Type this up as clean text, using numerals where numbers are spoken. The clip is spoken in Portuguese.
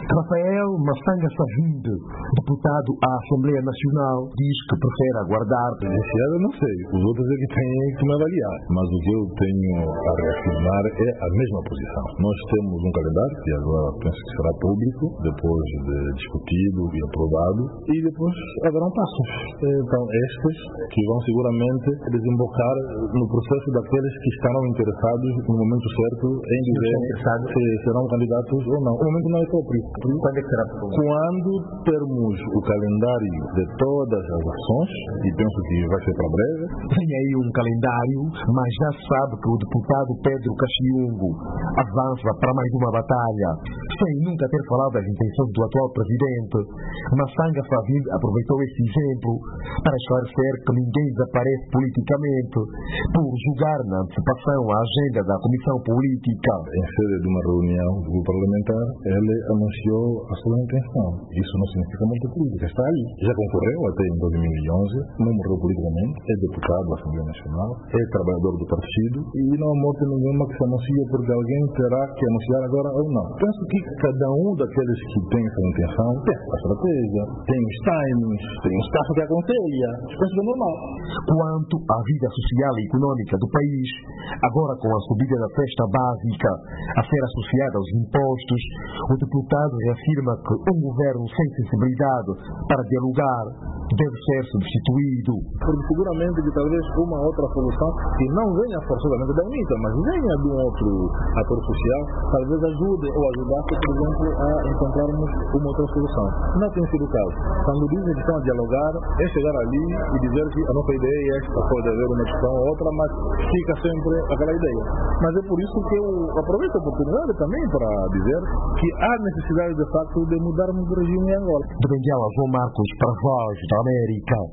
Rafael Massanga Savimbe, deputado à Assembleia Nacional, diz que prefere aguardar. Esse ano eu não sei, os outros é que têm que me avaliar, mas o que eu tenho a reafirmar é a mesma posição. Nós temos um calendário que agora penso que será público, depois de discutido e aprovado, e depois haverão passos. Então estes que vão seguramente desembocar no processo daqueles que estarão interessados no momento certo em dizer se serão candidatos ou não. O momento não é próprio. Quando é que será? Quando termos o calendário de todas as ações, e penso que vai ser para breve. Tem aí um calendário, mas já sabe que o deputado Pedro Caxiungo avança para mais uma batalha, sem nunca ter falado das intenções do atual presidente. Massanga Savimbe aproveitou esse exemplo para esclarecer que ninguém desaparece politicamente por julgar na antecipação a agenda da Comissão Política. Em sede de uma reunião do grupo parlamentar, ele anunciou a sua intenção. Isso não significa muito política, está aí. Já concorreu até em 2011, não morreu politicamente, é deputado da Assembleia Nacional, é trabalhador do partido e não há morte nenhuma que se anuncia porque alguém terá que anunciar agora ou não. Penso que cada um daqueles que tem essa intenção tem a estratégia, tem os timings, tem o staff que aconselha. Penso que é normal. Quanto à vida social e econômica do país, agora com a subida da cesta básica a ser associada aos impostos, o deputado reafirma que um governo sem sensibilidade para dialogar deve ser substituído. Porque seguramente que talvez uma outra solução que não venha forçosamente da UNITA, mas venha de um outro ator social, talvez ajude ou ajudasse, por exemplo, a encontrarmos uma outra solução. Não tem sido o caso. Quando dizem que estão a dialogar, é chegar ali e dizer que a nossa ideia é esta, pode haver uma discussão ou outra, mas fica sempre aquela ideia. Mas é por isso que eu aproveito a oportunidade também para dizer que há necessidade de facto de mudarmos o regime em Angola. De Benguela, João Marcos, para a Voz da América.